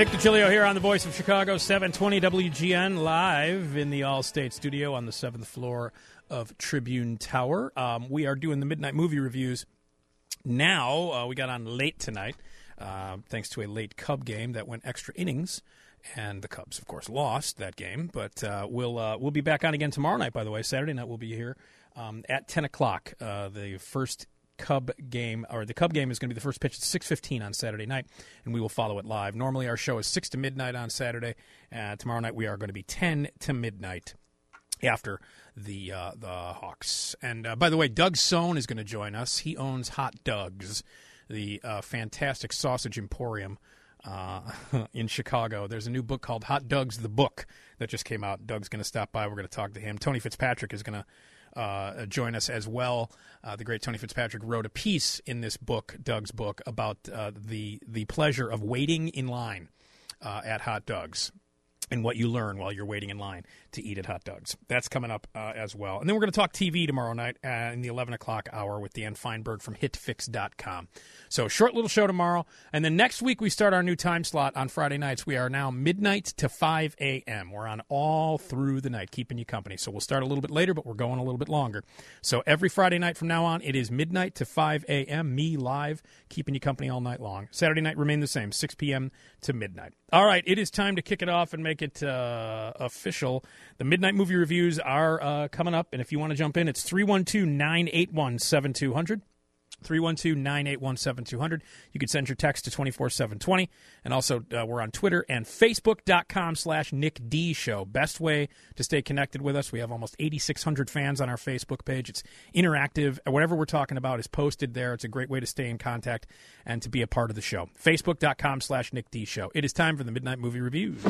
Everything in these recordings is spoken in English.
Nick DiGilio here on the Voice of Chicago, 720 WGN, live in the All-State Studio on the 7th floor of Tribune Tower. We are doing the Midnight Movie Reviews now. We got on late tonight, thanks to a late Cub game that went extra innings, and the Cubs, of course, lost that game. But we'll be back on again tomorrow night, by the way. Saturday night we'll be here at 10 o'clock. The first Cub game, or the Cub game is going to be the first pitch at 6:15 on Saturday night, and we will follow it live. Normally our show is 6 to midnight on Saturday. Tomorrow night we are going to be 10 to midnight after the Hawks. And by the way, Doug Sohn is going to join us. He owns Hot Doug's, the fantastic sausage emporium in Chicago. There's a new book called Hot Doug's the Book that just came out. Doug's going to stop by. We're going to talk to him. Tony Fitzpatrick is going to join us as well. The great Tony Fitzpatrick wrote a piece in this book, Doug's book, about the pleasure of waiting in line at Hot Doug's and what you learn while you're waiting in line to eat at Hot Doug's. That's coming up as well. And then we're going to talk TV tomorrow night in the 11 o'clock hour with Dan Feinberg from hitfix.com. So short little show tomorrow. And then next week we start our new time slot on Friday nights. We are now midnight to 5 a.m. We're on all through the night, keeping you company. So we'll start a little bit later, but we're going a little bit longer. So every Friday night from now on, it is midnight to 5 a.m., me live, keeping you company all night long. Saturday night remain the same, 6 p.m. to midnight. All right, it is time to kick it off and make it official. The Midnight Movie Reviews are coming up, and if you want to jump in, it's 312-981-7200. 312-981-7200. You can send your text to 24720. And also, we're on Twitter and Facebook.com/Nick D Show. Best way to stay connected with us. We have almost 8,600 fans on our Facebook page. It's interactive. Whatever we're talking about is posted there. It's a great way to stay in contact and to be a part of the show. Facebook.com/Nick D Show. It is time for the Midnight Movie Reviews.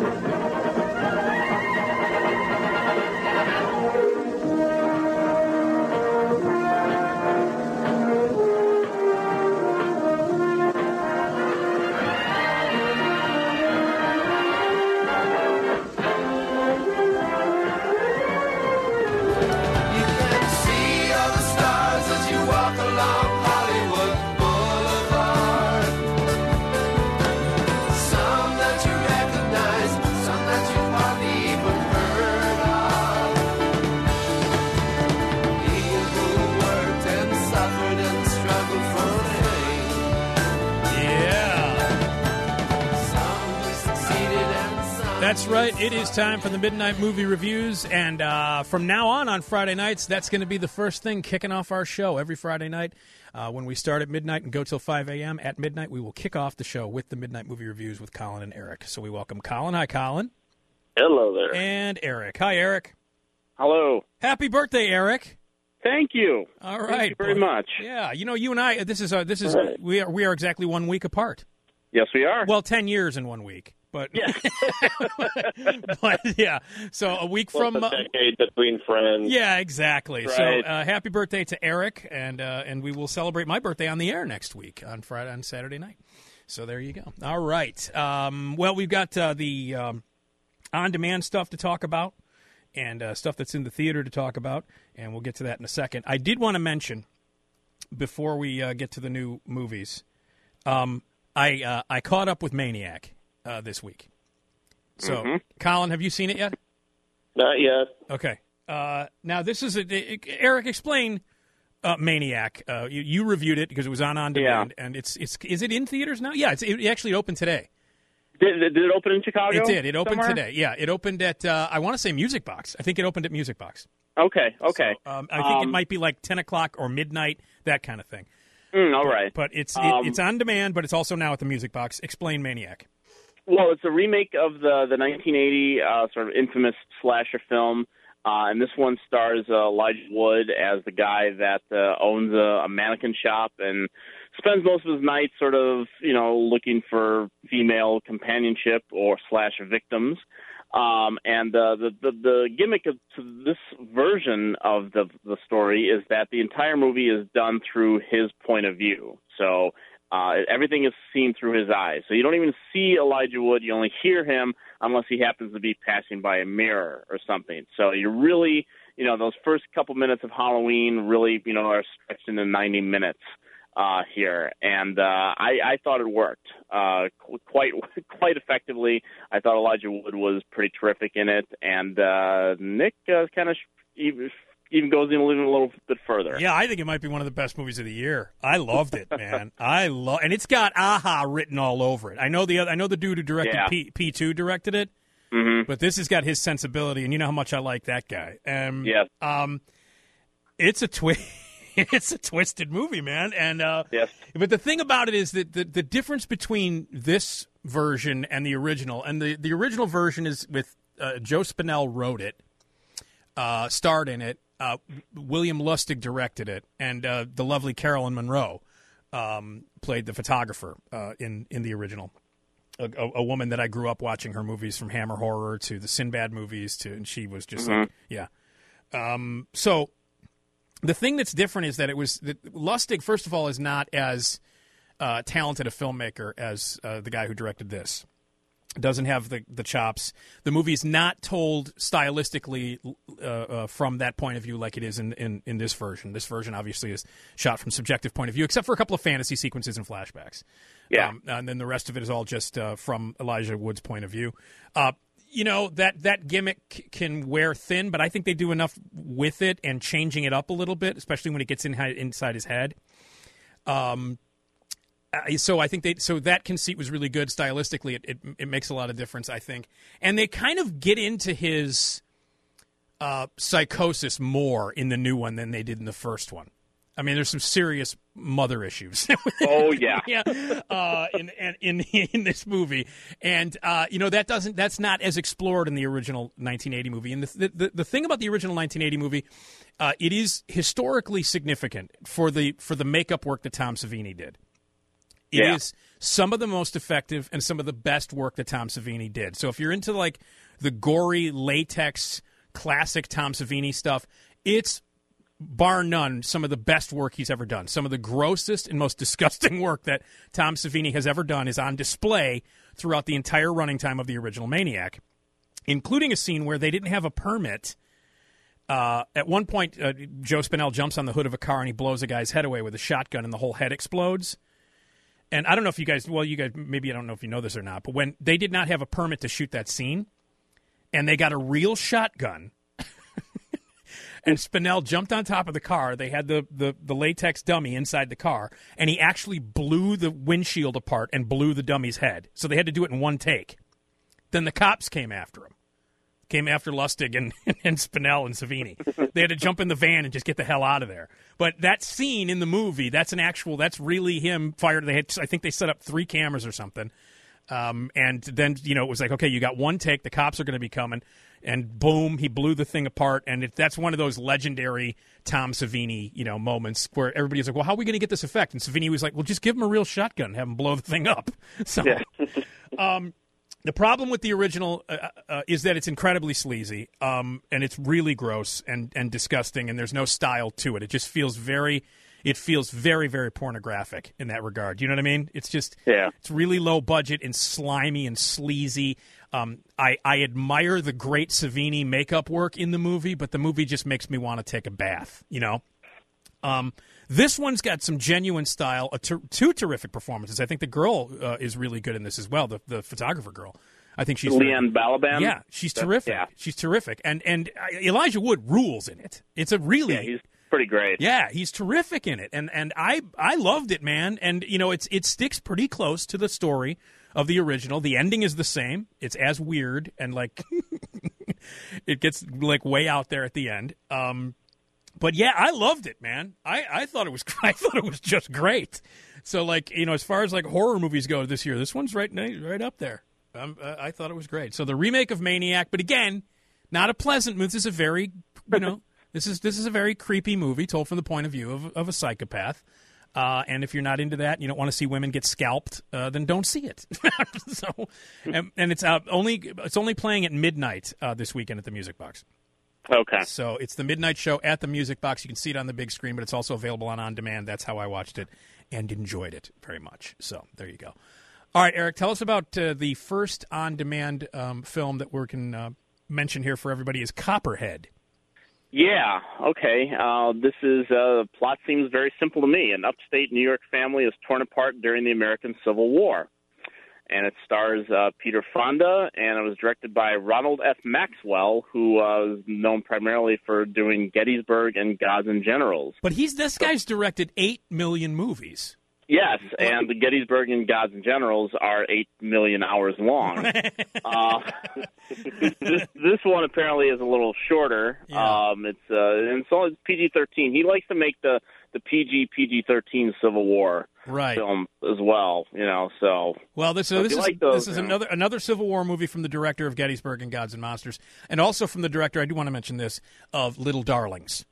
That's right. It is time for the Midnight Movie Reviews, and from now on Friday nights, that's going to be the first thing kicking off our show. Every Friday night, when we start at midnight and go till 5 a.m. At midnight, we will kick off the show with the Midnight Movie Reviews with Colin and Eric. So we welcome Colin. Hi, Colin. Hello there. And Eric. Hi, Eric. Hello. Happy birthday, Eric. Thank you. All right. Thank you very much. Yeah. You know, you and I, this is right. we are exactly 1 week apart. Yes, we are. Well, 10 years in 1 week. But yeah, but yeah. So a week from a decade between friends. Yeah, exactly. Right. So happy birthday to Eric, and we will celebrate my birthday on the air next week on Saturday night. So there you go. All right. Well, we've got the on-demand stuff to talk about, and stuff that's in the theater to talk about, and we'll get to that in a second. I did want to mention before we get to the new movies, I caught up with Maniac this week. So, Colin, have you seen it yet? Not yet. Okay. Now, this is Eric, explain Maniac. You reviewed it because it was on demand, and is it in theaters now? Yeah, it actually opened today. Did it open in Chicago? It did. It opened somewhere? today. Yeah, it opened at I want to say Music Box. I think it opened at Music Box. Okay. So, I think it might be like 10 o'clock or midnight, that kind of thing. All right. But it's on demand, but it's also now at the Music Box. Explain Maniac. Well, it's a remake of the 1980 sort of infamous slasher film, and this one stars Elijah Wood as the guy that owns a mannequin shop and spends most of his nights sort of, looking for female companionship or / victims. And the gimmick of this version of the story is that the entire movie is done through his point of view. So everything is seen through his eyes. So you don't even see Elijah Wood. You only hear him unless he happens to be passing by a mirror or something. So you really, those first couple minutes of Halloween really, are stretched into 90 minutes. here, and I thought it worked quite effectively. I thought Elijah Wood was pretty terrific in it, and Nick kind of even goes in a little bit further. Yeah, I think it might be one of the best movies of the year. I loved it, man. And it's got AHA written all over it. I know the dude who directed P2 directed it, but this has got his sensibility, and you know how much I like that guy. Yes. It's a it's a twisted movie, man. And yes. But the thing about it is that the difference between this version and the original, and the original version is with Joe Spinell wrote it, starred in it. William Lustig directed it, and the lovely Carolyn Monroe played the photographer in the original. A woman that I grew up watching her movies, from Hammer Horror to the Sinbad movies, and she was just so the thing that's different is that Lustig, first of all, is not as talented a filmmaker as the guy who directed this. Doesn't have the chops. The movie's not told stylistically from that point of view like it is in this version. This version obviously is shot from subjective point of view, except for a couple of fantasy sequences and flashbacks. Yeah. And then the rest of it is all just from Elijah Wood's point of view. That gimmick can wear thin, but I think they do enough with it and changing it up a little bit, especially when it gets inside his head. So I think that conceit was really good stylistically. It makes a lot of difference, I think. And they kind of get into his psychosis more in the new one than they did in the first one. I mean, there's some serious mother issues. Oh yeah, in this movie, and that's not as explored in the original 1980 movie. And the thing about the original 1980 movie, it is historically significant for the makeup work that Tom Savini did. It is some of the most effective and some of the best work that Tom Savini did. So if you're into like the gory latex classic Tom Savini stuff, it's bar none some of the best work he's ever done. Some of the grossest and most disgusting work that Tom Savini has ever done is on display throughout the entire running time of the original Maniac, including a scene where they didn't have a permit. At one point, Joe Spinell jumps on the hood of a car and he blows a guy's head away with a shotgun, and the whole head explodes. And I don't know if you guys, maybe I don't know if you know this or not, but when they did not have a permit to shoot that scene, and they got a real shotgun, and Spinell jumped on top of the car, they had the latex dummy inside the car, and he actually blew the windshield apart and blew the dummy's head. So they had to do it in one take. Then the cops came after him. Came after Lustig and Spinell and Savini. They had to jump in the van and just get the hell out of there. But that scene in the movie, that's really him fired. I think they set up 3 cameras or something. And then, it was like, okay, you got one take. The cops are going to be coming. And boom, he blew the thing apart. And that's one of those legendary Tom Savini, moments where everybody's like, well, how are we going to get this effect? And Savini was like, well, just give him a real shotgun and have him blow the thing up. So, the problem with the original is that it's incredibly sleazy, and it's really gross and disgusting, and there's no style to it. It just feels very, very pornographic in that regard. You know what I mean? It's just, It's really low budget and slimy and sleazy. I admire the great Savini makeup work in the movie, but the movie just makes me want to take a bath, This one's got some genuine style, 2 terrific performances. I think the girl is really good in this as well, the photographer girl. I think she's Leanne Balaban. Yeah, she's terrific. Yeah. She's terrific. And Elijah Wood rules in it. It's a really... Yeah, he's pretty great. Yeah, he's terrific in it. And I loved it, man. And, it sticks pretty close to the story of the original. The ending is the same. It's as weird and, it gets, way out there at the end. But yeah, I loved it, man. I thought it was just great. So as far as horror movies go this year, this one's right up there. I thought it was great. So the remake of Maniac, but again, not a pleasant movie. This is a very this is a very creepy movie told from the point of view of a psychopath. And if you're not into that, you don't want to see women get scalped, then don't see it. So, and it's only playing at midnight this weekend at the Music Box. Okay. So it's the midnight show at the Music Box. You can see it on the big screen, but it's also available on demand. That's how I watched it and enjoyed it very much. So there you go. All right, Eric, tell us about the first on-demand film that we can mention here for everybody is Copperhead. Yeah, okay. This is plot seems very simple to me. An upstate New York family is torn apart during the American Civil War. And it stars Peter Fonda, and it was directed by Ronald F. Maxwell, who was known primarily for doing Gettysburg and Gods and Generals. But this guy's directed 8 million movies. Yes, and the Gettysburg and Gods and Generals are 8 million hours long. This one apparently is a little shorter. Yeah. It's PG-13. He likes to make the PG-13 Civil War film as well. So well, this is another Civil War movie from the director of Gettysburg and Gods and Monsters, and also from the director, I do want to mention this, of Little Darlings.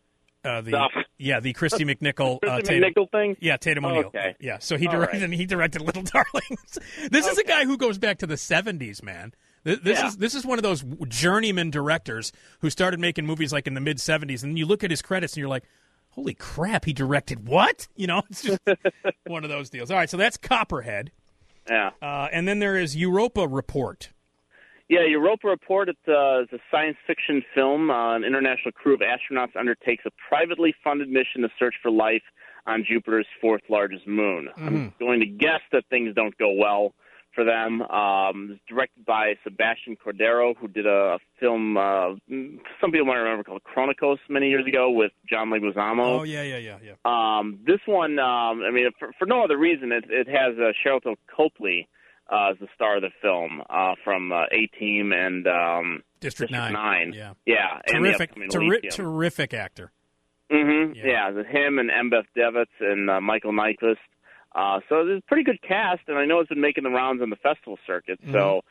The Christy McNichol McNichol thing. Yeah, Tatum O'Neal. Okay. Yeah, so he directed Little Darlings. This is a guy who goes back to the 70s, man. This is one of those journeyman directors who started making movies like in the mid 70s, and you look at his credits and you're like, holy crap, he directed what? It's just one of those deals. All right, so that's Copperhead. Yeah. And then there is Europa Report. Yeah, Europa Report is a science fiction film. An international crew of astronauts undertakes a privately funded mission to search for life on Jupiter's fourth largest moon. Mm-hmm. I'm going to guess that things don't go well for them. It's directed by Sebastian Cordero, who did a film some people might remember called Chronicos many years ago with John Leguizamo. Oh, yeah. This one, for no other reason, it has Charlton Copley as the star of the film from A-Team and District 9. Yeah. Terrific actor. Mm-hmm. Yeah, him and Embeth Devitz and Michael Nyqvist. So there's a pretty good cast, and I know it's been making the rounds on the festival circuit. Mm-hmm. So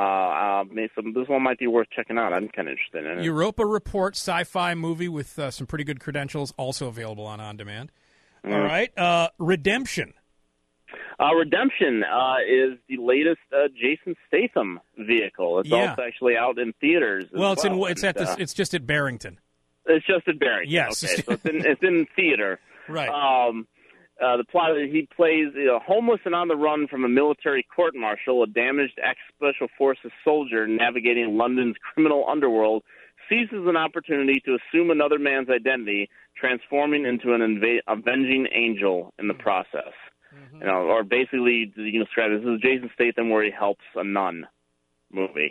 this one might be worth checking out. I'm kind of interested in it. Europa Report, sci-fi movie with some pretty good credentials, also available on demand. Mm-hmm. All right, Redemption. Redemption is the latest Jason Statham vehicle. It's also actually out in theaters. It's just at Barrington. It's just at Barrington. Yes. Okay, so it's in theater. Right. The plot is he plays homeless and on the run from a military court-martial. A damaged ex-special forces soldier navigating London's criminal underworld seizes an opportunity to assume another man's identity, transforming into an avenging angel in the process. Mm-hmm. Or basically, you can describe this is Jason Statham where he helps a nun movie.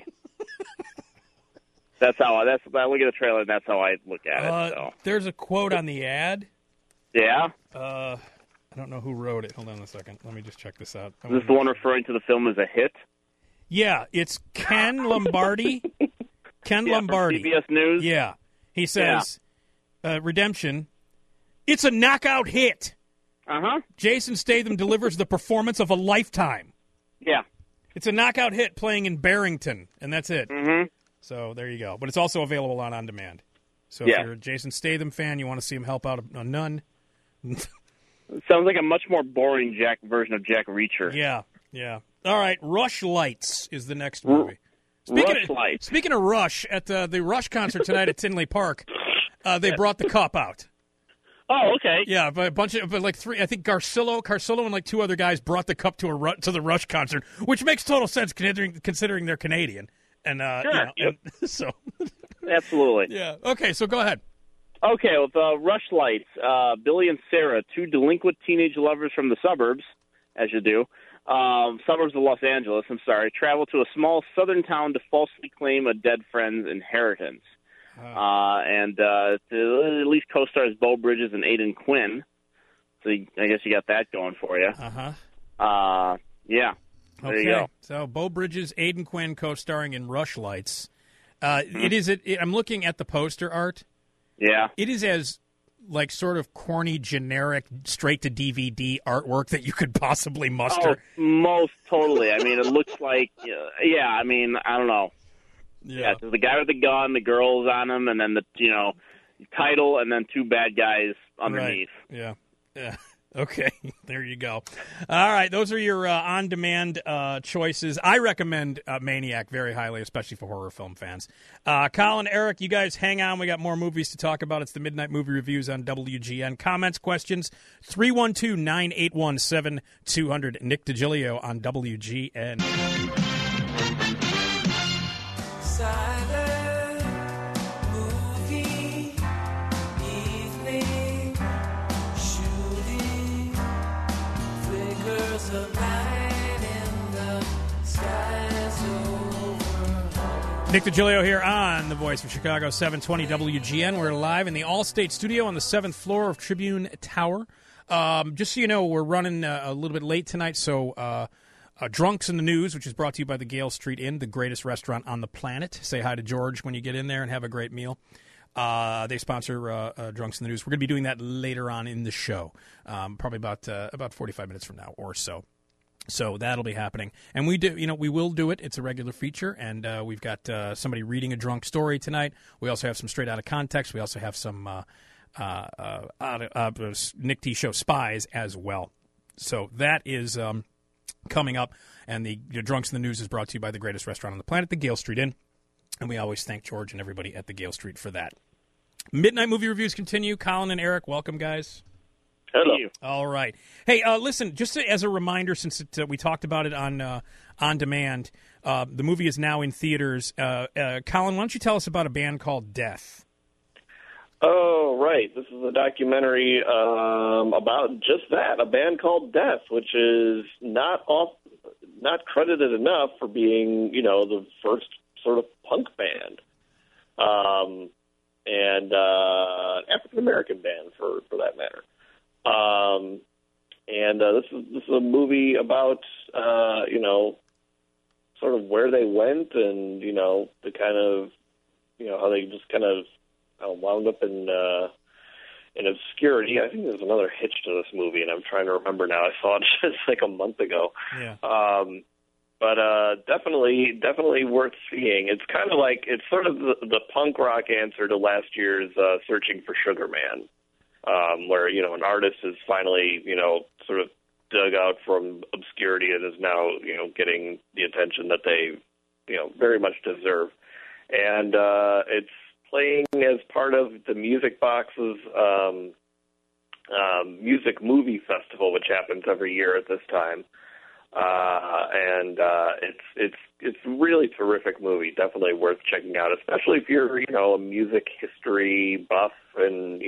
I look at the trailer and that's how I look at it. So. There's a quote on the ad. Yeah? I don't know who wrote it. Hold on a second. Let me just check this out. Is this the one referring to the film as a hit? Yeah, it's Ken Lombardi. Lombardi. From CBS News? Yeah. He says, Redemption, it's a knockout hit. Uh-huh. Jason Statham delivers the performance of a lifetime. Yeah. It's a knockout hit playing in Barrington, and that's it. Mm-hmm. So there you go. But it's also available on demand. So if you're a Jason Statham fan, you want to see him help out a nun. It sounds like a much more boring version of Jack Reacher. Yeah. All right, Rush Lights is the next movie. Speaking of Rush, at the Rush concert tonight at Tinley Park, they brought the cup out. Oh, okay. Yeah, but three. I think Carcillo, and like two other guys brought the cup to the Rush concert, which makes total sense considering they're Canadian. And so absolutely. Yeah. Okay, so go ahead. Okay, with Rush Lights, Billy and Sarah, two delinquent teenage lovers from the suburbs, as you do, suburbs of Los Angeles. Travel to a small southern town to falsely claim a dead friend's inheritance. And at least co-stars Beau Bridges and Aidan Quinn. So I guess you got that going for you. Yeah. There you go. So Beau Bridges, Aidan Quinn co-starring in Rush Lights. I'm looking at the poster art. Yeah. It is as sort of corny, generic, straight to DVD artwork that you could possibly muster. Oh, most totally. I mean, it looks like I don't know. Yeah, so the guy with the gun, the girls on him, and then the title, and then two bad guys underneath. Right. Yeah. Okay, there you go. All right, those are your on-demand choices. I recommend Maniac very highly, especially for horror film fans. Colin, Eric, you guys hang on. We got more movies to talk about. It's the Midnight Movie Reviews on WGN. Comments, questions, 312-981-7200. Nick DiGilio on WGN. Silent movie. Nick DiGilio here on The Voice of Chicago, 720 WGN. We're live in the All-State Studio on the 7th floor of Tribune Tower. Just so you know, we're running a little bit late tonight, so Drunks in the News, which is brought to you by the Gale Street Inn, the greatest restaurant on the planet. Say hi to George when you get in there and have a great meal. They sponsor Drunks in the News. We're going to be doing that later on in the show, probably about 45 minutes from now or so. So that'll be happening, and we will do it. It's a regular feature, and we've got somebody reading a drunk story tonight. We also have some straight out of context. We also have some Nick T Show spies as well. So that is coming up, and the Drunks in the News is brought to you by the greatest restaurant on the planet, the Gale Street Inn, and we always thank George and everybody at the Gale Street for that. Midnight movie reviews continue. Colin and Eric, welcome, guys. Hello. All right. Hey, listen, just as a reminder, since we talked about it on demand, the movie is now in theaters. Colin, why don't you tell us about a band called Death? Oh, right. This is a documentary about just that, a band called Death, which is not credited enough for being, the first sort of punk band, and African-American band, for that matter. This is a movie about, sort of where they went and, the kind of, how they just kind of wound up in obscurity. I think there's another hitch to this movie, and I'm trying to remember now. I saw it just like a month ago. Yeah. But definitely worth seeing. It's kind of like, it's sort of the punk rock answer to last year's Searching for Sugar Man. Where, an artist is finally, sort of dug out from obscurity and is now, getting the attention that they, very much deserve. And it's playing as part of the Music Box's Music Movie Festival, which happens every year at this time. It's really terrific movie. Definitely worth checking out, especially if you're, a music history buff and,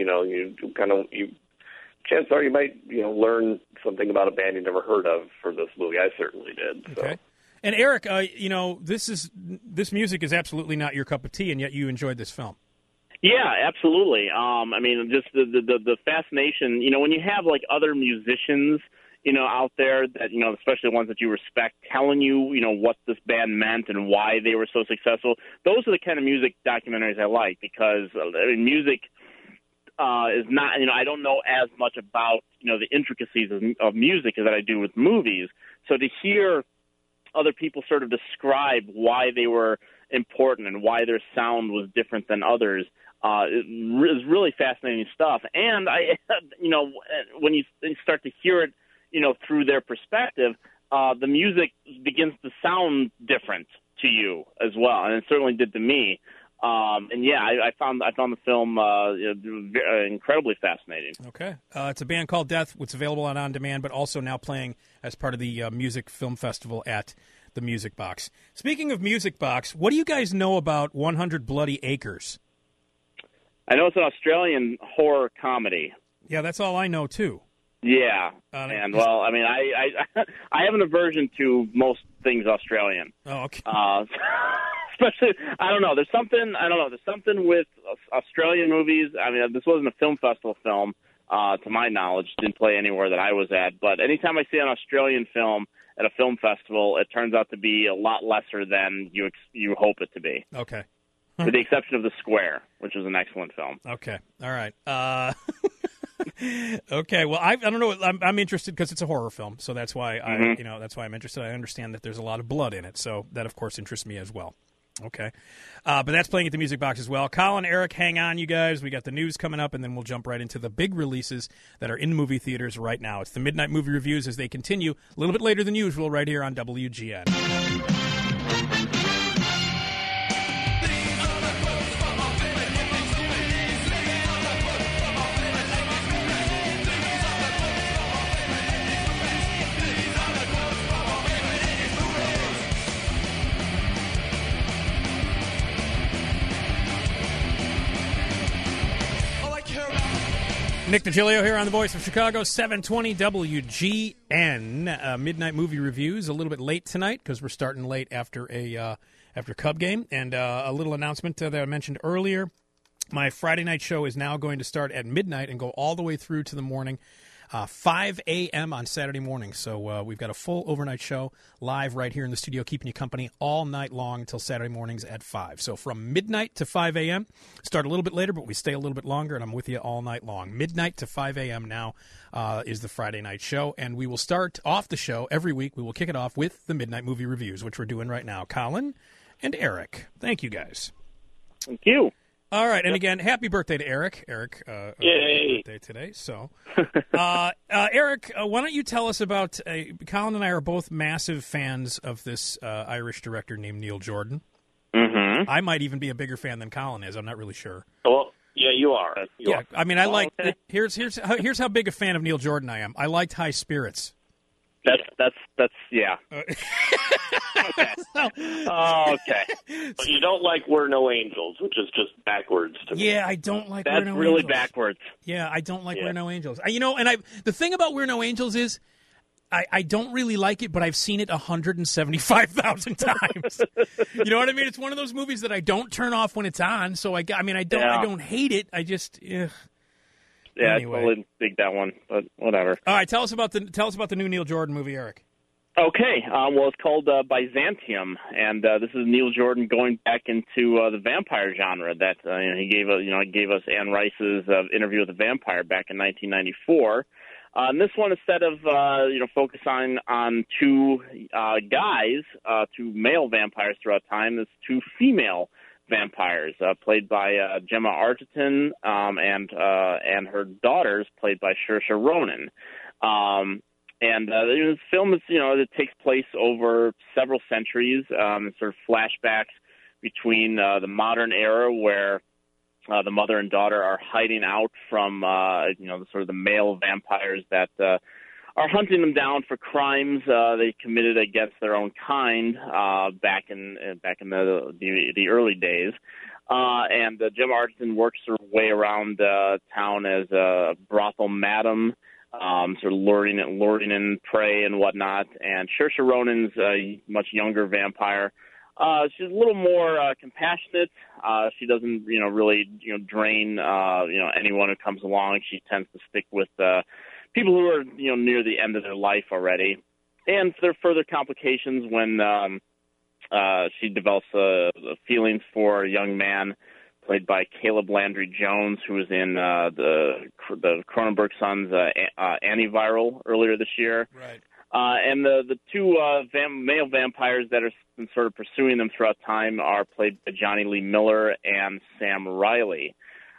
chances are you might, learn something about a band you never heard of for this movie. I certainly did. So. Okay. And Eric, this music is absolutely not your cup of tea, and yet you enjoyed this film. Yeah, absolutely. Just the fascination, when you have like other musicians, out there that, especially ones that you respect, telling you, what this band meant and why they were so successful. Those are the kind of music documentaries I like because, music is not, I don't know as much about, the intricacies of music as that I do with movies. So to hear other people sort of describe why they were important and why their sound was different than others is really fascinating stuff. And when you start to hear it, through their perspective, the music begins to sound different to you as well, and it certainly did to me. I found the film incredibly fascinating. Okay, it's a band called Death. It's available on demand, but also now playing as part of the Music Film Festival at the Music Box. Speaking of Music Box, what do you guys know about 100 Bloody Acres? I know it's an Australian horror comedy. Yeah, that's all I know too. Yeah, I have an aversion to most things Australian. Oh, okay. Especially, there's something with Australian movies. This wasn't a film festival film, to my knowledge. Didn't play anywhere that I was at. But anytime I see an Australian film at a film festival, it turns out to be a lot lesser than you hope it to be. Okay. With the exception of The Square, which was an excellent film. Okay. All right. Okay, well, I don't know. I'm interested because it's a horror film, so that's why that's why I'm interested. I understand that there's a lot of blood in it, so that of course interests me as well. Okay, but that's playing at the Music Box as well. Colin, Eric, hang on, you guys. We got the news coming up, and then we'll jump right into the big releases that are in movie theaters right now. It's the Midnight Movie Reviews as they continue a little bit later than usual, right here on WGN. Nick DiGilio here on The Voice of Chicago, 720 WGN. Midnight movie reviews. A little bit late tonight because we're starting late after after Cub game. And a little announcement that I mentioned earlier. My Friday night show is now going to start at midnight and go all the way through to the morning. 5 a.m. on Saturday morning. So we've got a full overnight show live right here in the studio, keeping you company all night long until Saturday mornings at 5. So from midnight to 5 a.m., start a little bit later, but we stay a little bit longer, and I'm with you all night long. Midnight to 5 a.m. now is the Friday night show, and we will start off the show every week. We will kick it off with the Midnight Movie Reviews, which we're doing right now. Colin and Eric. Thank you, guys. Thank you. All right, and again, happy birthday to Eric. Eric, Yay. birthday today. So, Eric, why don't you tell us about? Colin and I are both massive fans of this Irish director named Neil Jordan. Mm-hmm. I might even be a bigger fan than Colin is. I'm not really sure. Well, yeah, you are. You are. I mean, I like. Okay. Here's how big a fan of Neil Jordan I am. I liked High Spirits. That's yeah. Okay. Okay. But you don't like We're No Angels, which is just backwards to me. Yeah, I don't like. That's We're No really Angels. backwards. Yeah, I don't like Yeah. We're No Angels. The thing about We're No Angels is, I don't really like it, but I've seen it 175,000 times. You know what I mean? It's one of those movies that I don't turn off when it's on. So I don't hate it. I just. Yeah, Anyway. I totally dig that one, but whatever. All right, tell us about the new Neil Jordan movie, Eric. Okay, well, it's called Byzantium, and this is Neil Jordan going back into the vampire genre that he gave us Anne Rice's Interview with the Vampire back in 1994. And this one, instead of focusing on two guys, two male vampires throughout time, it's two female vampires played by Gemma Arterton and her daughters played by Saoirse Ronan. This film is, it takes place over several centuries, sort of flashbacks between the modern era where the mother and daughter are hiding out from, the male vampires that are hunting them down for crimes they committed against their own kind back in the early days. And Gemma Arterton works her way around town as a brothel madam, sort of luring in prey and whatnot. And Saoirse Ronan's a much younger vampire. She's a little more compassionate. She doesn't, really, drain, anyone who comes along. She tends to stick with people who are, near the end of their life already. And there are further complications when she develops feelings for a young man played by Caleb Landry Jones, who was in the Cronenberg Sons' Antiviral earlier this year. Right. And the two male vampires that are sort of pursuing them throughout time are played by Johnny Lee Miller and Sam Riley.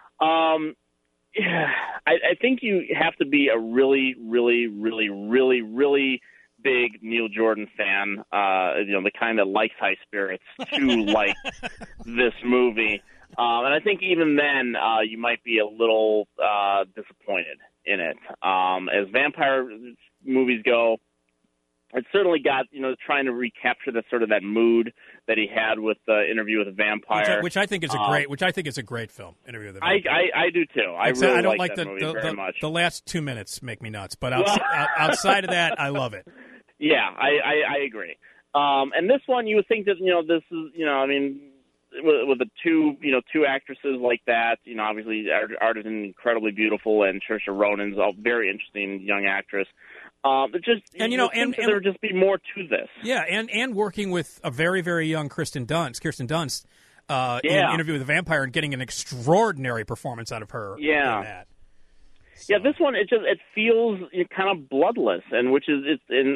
I think you have to be a really, really, really, really, really big Neil Jordan fan, the kind that likes High Spirits, to like this movie. And I think even then you might be a little disappointed in it. As vampire movies go, it certainly got, trying to recapture that mood that he had with Interview with a Vampire, Which I think is a great film. Interview with the Vampire. I do too. I don't like that movie very much. The last 2 minutes make me nuts, but outside of that, I love it. Yeah, I agree. And this one, you would think that this is with the two actresses like that, obviously Arterton incredibly beautiful, and Saoirse Ronan's a very interesting young actress. There would just be more to this. Yeah, and working with a very, very young Kirsten Dunst in Interview with a Vampire, and getting an extraordinary performance out of her. Yeah. In that. So. Yeah, this one it feels kind of bloodless, and which is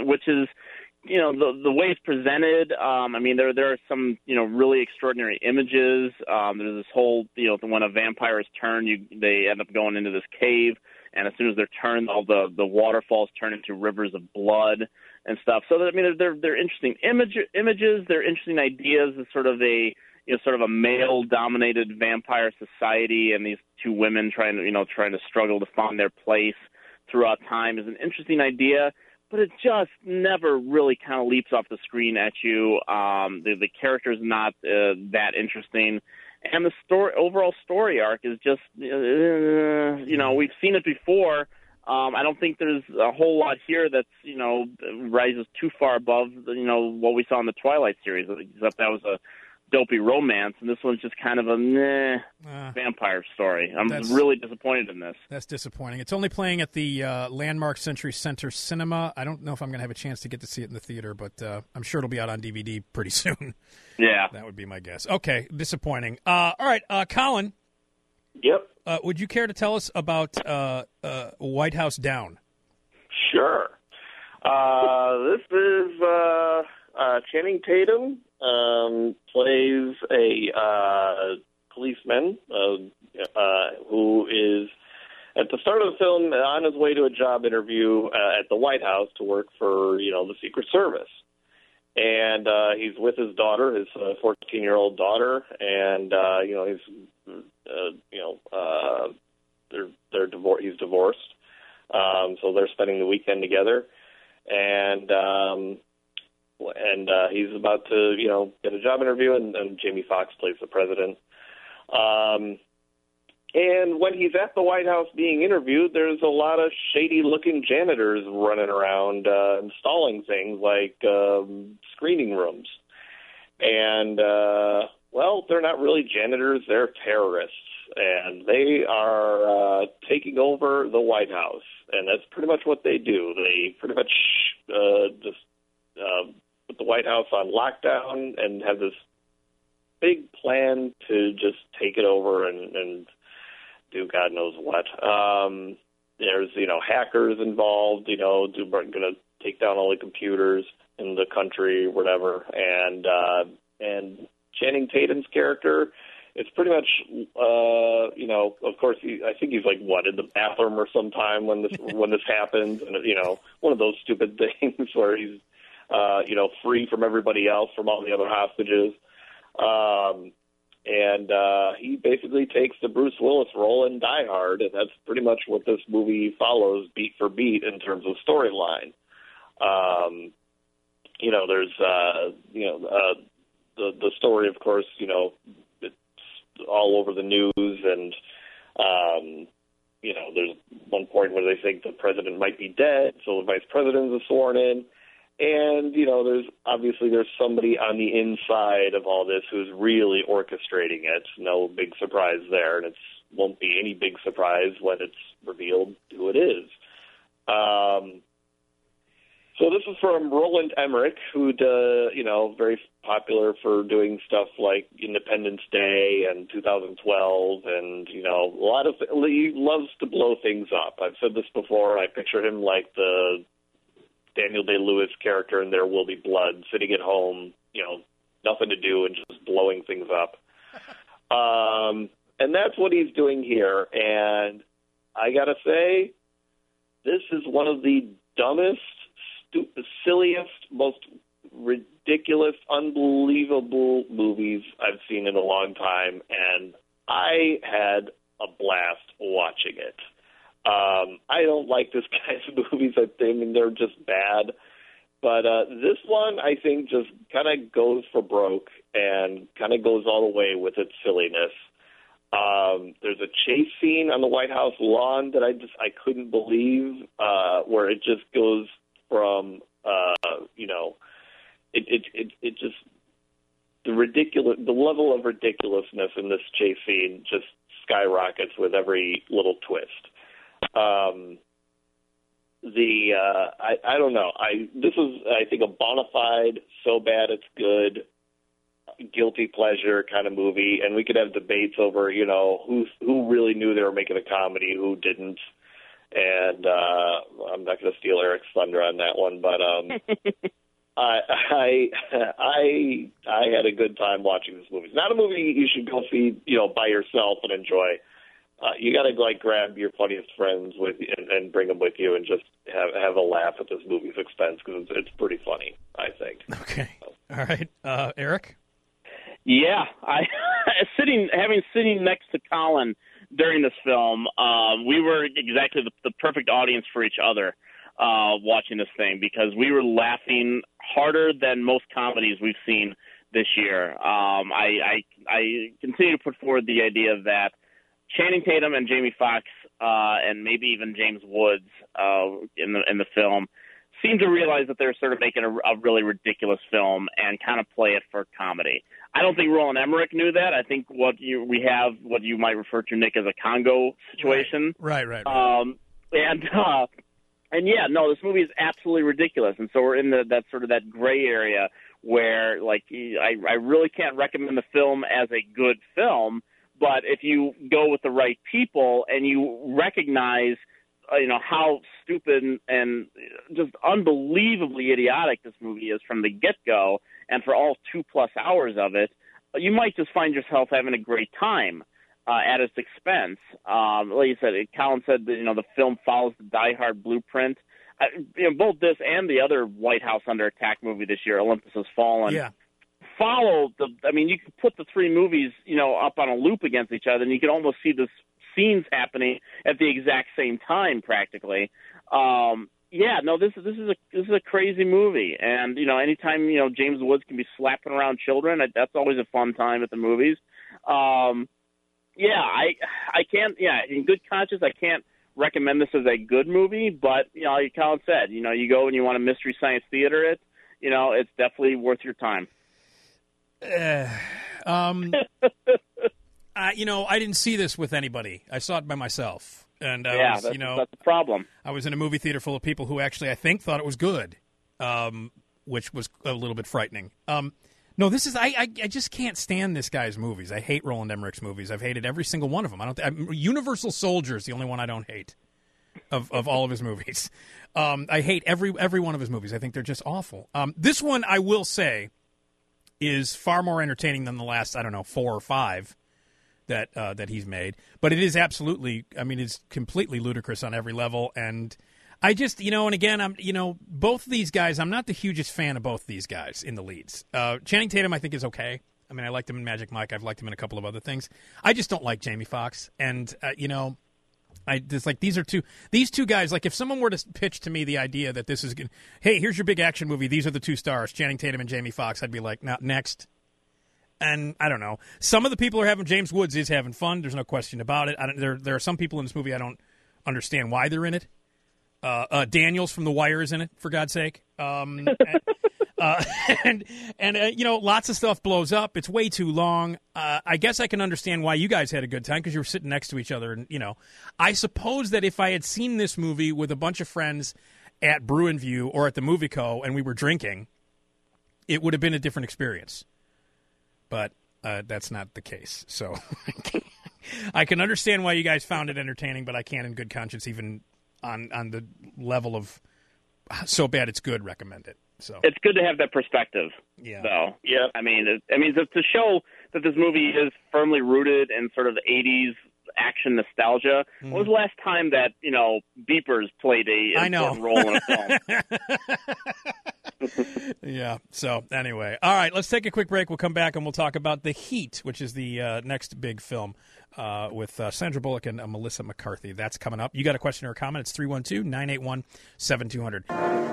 the way it's presented. There are some really extraordinary images. There's this whole when a vampire is turned, they end up going into this cave. And as soon as they're turned, all the waterfalls turn into rivers of blood and stuff. So they're interesting images. They're interesting ideas. It's sort of a male-dominated vampire society, and these two women trying to struggle to find their place throughout time is an interesting idea. But it just never really kind of leaps off the screen at you. The character's not that interesting. And the overall story arc is just, we've seen it before. I don't think there's a whole lot here that's, rises too far above, what we saw in the Twilight series, except that was a dopey romance, and this one's just kind of a vampire story. I'm really disappointed in this. That's disappointing. It's only playing at the Landmark Century Center Cinema. I don't know if I'm going to have a chance to get to see it in the theater, but I'm sure it'll be out on DVD pretty soon. Yeah. That would be my guess. Okay, disappointing. All right, Colin. Yep. Would you care to tell us about White House Down? Sure. This is Channing Tatum plays a policeman who is, at the start of the film, on his way to a job interview at the White House to work for, the Secret Service. And he's with his daughter, his 14-year-old daughter, and he's divorced, so they're spending the weekend together, and he's about to get a job interview, and Jamie Foxx plays the president. And when he's at the White House being interviewed, there's a lot of shady-looking janitors running around installing things like screening rooms. And, they're not really janitors, they're terrorists. And they are taking over the White House. And that's pretty much what they do. They pretty much just put the White House on lockdown and have this big plan to just take it over and do God knows what. There's, hackers involved, going to take down all the computers in the country, whatever. And Channing Tatum's character, it's pretty much, of course, I think he's like, in the bathroom or sometime when this happens. And, one of those stupid things where he's, free from everybody else, from all the other hostages. And he basically takes the Bruce Willis role in Die Hard, and that's pretty much what this movie follows beat for beat in terms of storyline. There's, the story, of course, it's all over the news, and, there's one point where they think the president might be dead, so the vice president is sworn in. And, there's somebody on the inside of all this who's really orchestrating it. No big surprise there, and it won't be any big surprise when it's revealed who it is. So this is from Roland Emmerich, who'd, very popular for doing stuff like Independence Day and 2012, and, he loves to blow things up. I've said this before. I picture him like the Daniel Day-Lewis character in There Will Be Blood, sitting at home, nothing to do and just blowing things up. And that's what he's doing here. And I got to say, this is one of the dumbest, silliest, most ridiculous, unbelievable movies I've seen in a long time. And I had a blast watching it. I don't like this kind of movies. I mean, they're just bad. But this one, I think, just kind of goes for broke and kind of goes all the way with its silliness. There's a chase scene on the White House lawn that I couldn't believe, where it just goes from, it just, the level of ridiculously in this chase scene just skyrockets with every little twist. I don't know. This is, I think, a bona fide, so bad it's good, guilty pleasure kind of movie, and we could have debates over, who really knew they were making a comedy, who didn't, and I'm not going to steal Eric's thunder on that one, but I had a good time watching this movie. It's not a movie you should go see, by yourself and enjoy. You got to grab your funniest friends with you and bring them with you and just have a laugh at this movie's expense, because it's pretty funny, I think. Okay, all right, Eric. Yeah, having sitting next to Colin during this film, we were exactly the perfect audience for each other watching this thing, because we were laughing harder than most comedies we've seen this year. I continue to put forward the idea that Channing Tatum and Jamie Foxx and maybe even James Woods in the film seem to realize that they're sort of making a really ridiculous film and kind of play it for comedy. I don't think Roland Emmerich knew that. I think what you might refer to, Nick, as a Congo situation. Right. And yeah, no, this movie is absolutely ridiculous. And so we're in that gray area where, like, I really can't recommend the film as a good film, but if you go with the right people and you recognize, how stupid and just unbelievably idiotic this movie is from the get-go, and for all 2+ hours of it, you might just find yourself having a great time at its expense. Like you said, Colin said that, the film follows the Die Hard blueprint. Both this and the other White House Under Attack movie this year, Olympus Has Fallen, follow you could put the three movies, up on a loop against each other, and you can almost see the scenes happening at the exact same time, practically. This is a crazy movie, and anytime James Woods can be slapping around children, that's always a fun time at the movies. I can't. Yeah, in good conscience, I can't recommend this as a good movie, but like Colin said, you go and you want a Mystery Science Theater it, it's definitely worth your time. I didn't see this with anybody. I saw it by myself, and that's the problem. I was in a movie theater full of people who actually, I think, thought it was good, which was a little bit frightening. No, this is I just can't stand this guy's movies. I hate Roland Emmerich's movies. I've hated every single one of them. Universal Soldier is the only one I don't hate of all of his movies. I hate every one of his movies. I think they're just awful. This one, I will say, is far more entertaining than the last, 4 or 5 that he's made. But it is absolutely, it's completely ludicrous on every level. And I just, and again, both of these guys, I'm not the hugest fan of both of these guys in the leads. Channing Tatum, I think, is okay. I liked him in Magic Mike. I've liked him in a couple of other things. I just don't like Jamie Foxx. And, these two guys, like, if someone were to pitch to me the idea that this is, hey, here's your big action movie, these are the 2 stars, Channing Tatum and Jamie Foxx, I'd be like, now, next. And I don't know. Some of the people are having, James Woods is having fun. There's no question about it. There are some people in this movie I don't understand why they're in it. Daniels from The Wire is in it, for God's sake. Lots of stuff blows up. It's way too long. I guess I can understand why you guys had a good time because you were sitting next to each other. And, I suppose that if I had seen this movie with a bunch of friends at Bruin View or at the Movie Co. and we were drinking, it would have been a different experience. But that's not the case. So I can understand why you guys found it entertaining, but I can't in good conscience even on the level of so bad it's good recommend it. So it's good to have that perspective. Yeah. Though. Yeah. To show that this movie is firmly rooted in sort of the 80s action nostalgia. Mm. When was the last time that, beepers played a important role in a film? Yeah. So anyway, all right, let's take a quick break. We'll come back and we'll talk about The Heat, which is the next big film with Sandra Bullock and Melissa McCarthy. That's coming up. You got a question or a comment? It's 312-981-7200.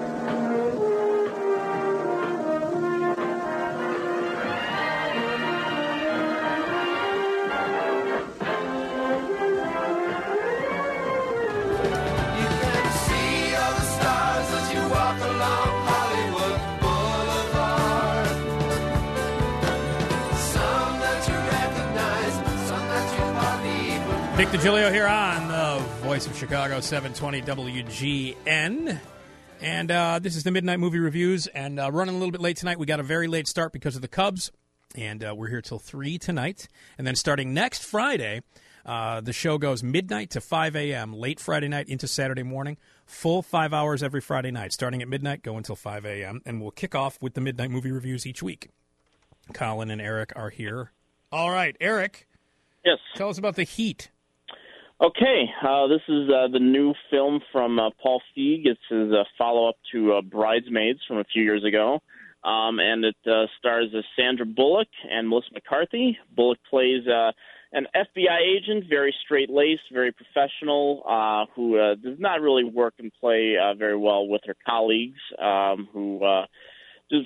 Nick DiGilio here on the Voice of Chicago, 720 WGN. And this is the Midnight Movie Reviews. And running a little bit late tonight. We got a very late start because of the Cubs. And we're here till 3 tonight. And then starting next Friday, the show goes midnight to 5 a.m., late Friday night into Saturday morning. Full 5 hours every Friday night, starting at midnight, go until 5 a.m. And we'll kick off with the Midnight Movie Reviews each week. Colin and Eric are here. All right, Eric. Yes. Tell us about The Heat. Okay, this is the new film from Paul Feig. It's his follow-up to Bridesmaids from a few years ago, and it stars Sandra Bullock and Melissa McCarthy. Bullock plays an FBI agent, very straight-laced, very professional, who does not really work and play very well with her colleagues, who just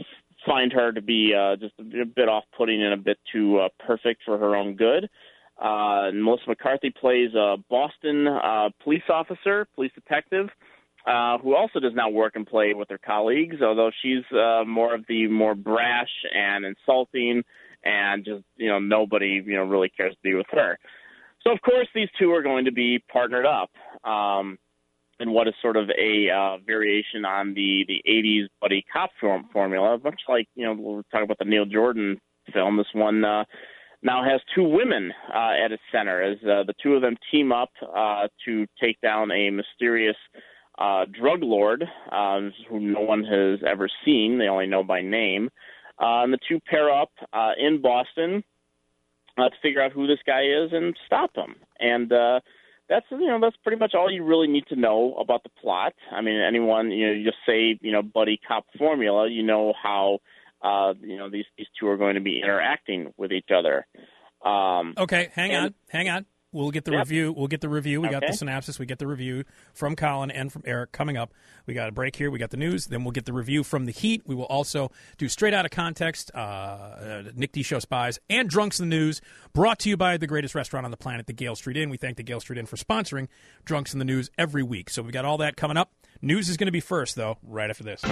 find her to be just a bit off-putting and a bit too perfect for her own good. Melissa McCarthy plays a Boston police detective, who also does not work and play with her colleagues, although she's more brash and insulting, and just, nobody, really cares to be with her. So, of course, these two are going to be partnered up in what is sort of a variation on the 80s buddy cop formula, much like, we'll talk about the Neil Jordan film. This one now has two women at its center as the two of them team up to take down a mysterious drug lord who no one has ever seen. They only know by name. And the two pair up in Boston to figure out who this guy is and stop him. And that's pretty much all you really need to know about the plot. I mean, anyone, you just say, buddy cop formula, how, these two are going to be interacting with each other. Okay, hang on. We'll get the review. We Okay. got the synopsis. We get the review from Colin and from Eric coming up. We got a break here. We got the news. Then we'll get the review from The Heat. We will also do Straight Out of Context, Nick D. Show Spies, and Drunks in the News, brought to you by the greatest restaurant on the planet, the Gale Street Inn. We thank the Gale Street Inn for sponsoring Drunks in the News every week. So we've got all that coming up. News is going to be first, though, right after this.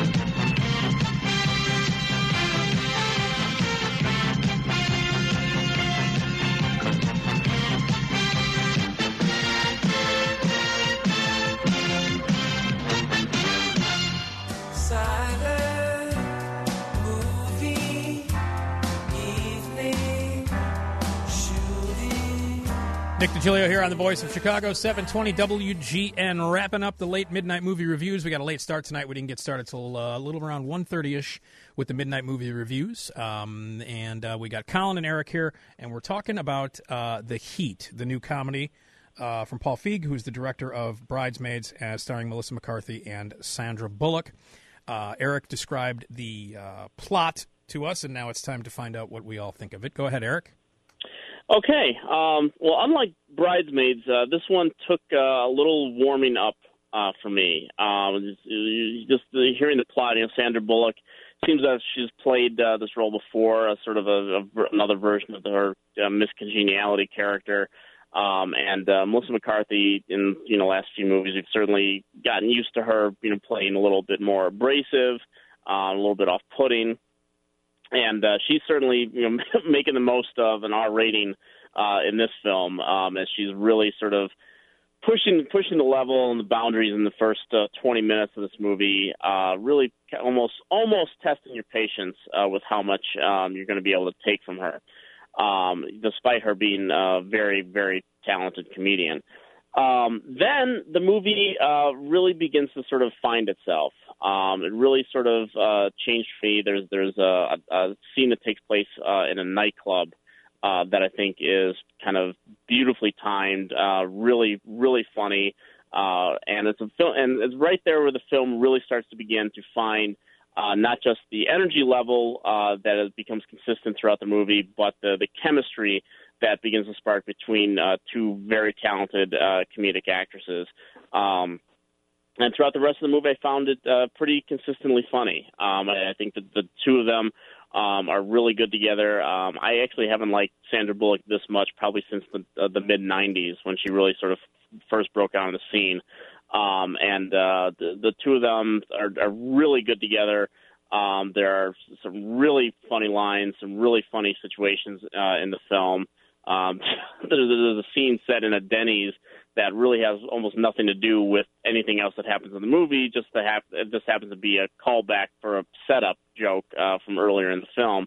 Nick DiGilio here on the Voice of Chicago, 720 WGN, wrapping up the late midnight movie reviews. We got a late start tonight. We didn't get started till a little around 1:30ish with the midnight movie reviews. And we got Colin and Eric here, and we're talking about The Heat, the new comedy from Paul Feig, who's the director of Bridesmaids, starring Melissa McCarthy and Sandra Bullock. Eric described the plot to us, and now it's time to find out what we all think of it. Go ahead, Eric. Okay. Well, unlike Bridesmaids, this one took a little warming up for me. Just hearing the plot, Sandra Bullock seems that she's played this role before, sort of another version of her Miss Congeniality character. And Melissa McCarthy in the last few movies, we've certainly gotten used to her playing a little bit more abrasive, a little bit off-putting. And she's certainly making the most of an R rating in this film, as she's really sort of pushing the level and the boundaries in the first 20 minutes of this movie. Really almost testing your patience with how much you're going to be able to take from her, despite her being a very, very talented comedian. Then the movie really begins to sort of find itself. It really sort of changed for me. There's a scene that takes place in a nightclub that I think is kind of beautifully timed, really, really funny. And it's a film, and it's right there where the film really starts to begin to find not just the energy level that becomes consistent throughout the movie, but the chemistry that begins to spark between two very talented comedic actresses. And throughout the rest of the movie, I found it pretty consistently funny. I think that the two of them are really good together. I actually haven't liked Sandra Bullock this much probably since the mid-'90s, when she really sort of first broke out on the scene. And the two of them are really good together. There are some really funny lines, some really funny situations in the film. There's a scene set in a Denny's that really has almost nothing to do with anything else that happens in the movie. It just happens to be a callback for a setup joke from earlier in the film.